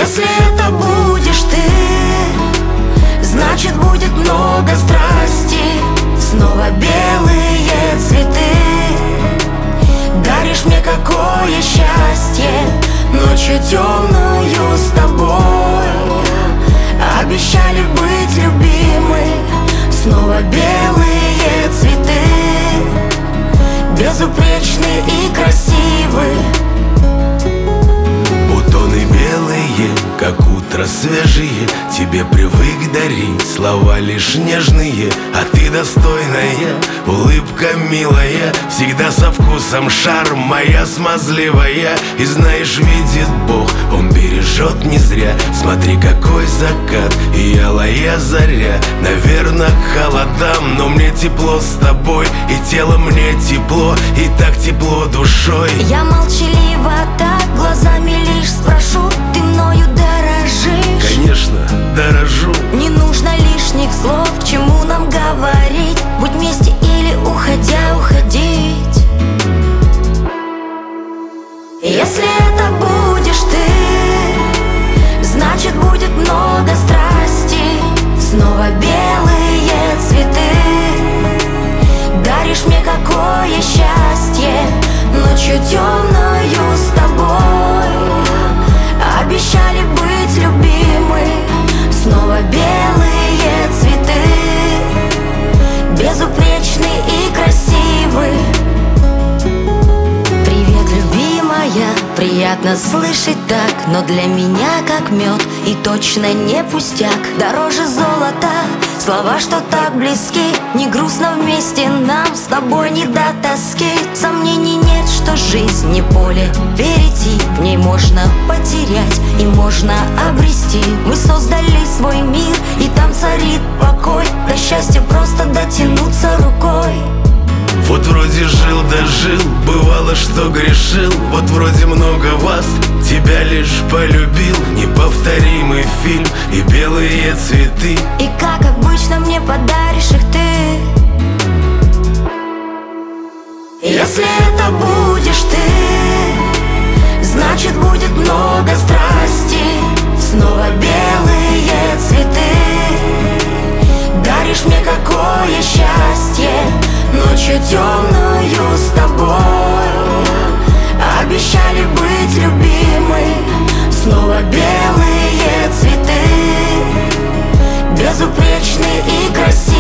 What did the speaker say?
Если это будешь ты, значит будет много страсти. Снова белые цветы. Даришь мне какое счастье, ночью темную с тобой. Обещали быть любимы. Снова белые цветы, безупречны и красивы. Бутоны белые, как утро свежие, тебе привык дарить слова лишь нежные. А ты достойная, улыбка милая, всегда со вкусом шарм, моя смазливая. И знаешь, видит Бог, Он бережет не зря. Смотри, какой закат и алая заря. Наверно, к холодам, но мне тепло с тобой. И тело мне тепло, и так тепло душой. Я молчалива так, глазами лишь спрошу: ты мною дорожишь? Конечно, дорожу. Не нужно лишних слов, к чему нам говорить. Будь вместе или уходя, уходить. Если это будешь ты, значит будет много страсти. Снова белые цветы. Даришь мне какое счастье, ночью темную с тобой. Обещали быть любимы. Снова белые цветы, безупречны и красивы. Привет, любимая, приятно слышать так. Но для меня как мед и точно не пустяк. Дороже золота слова, что так близки. Не грустно вместе нам, с тобой не до тоски. Сомнений нет, что жизнь не поле перейти. В ней можно потерять и можно обрести. Мы создали свой мир, и там царит покой. До счастья просто дотянуться рукой. Вот вроде жил да жил, бывало, что грешил. Вот вроде много вас, тебя лишь полюбил. Неповторимый фильм и белые цветы. И как обычно мне подаришь их ты. Если это будешь ты, значит будет много страсти. Снова белые цветы. Даришь мне какое счастье, ночью темную с тобой. Обещали быть любимы. Снова белые цветы, безупречны и красивы.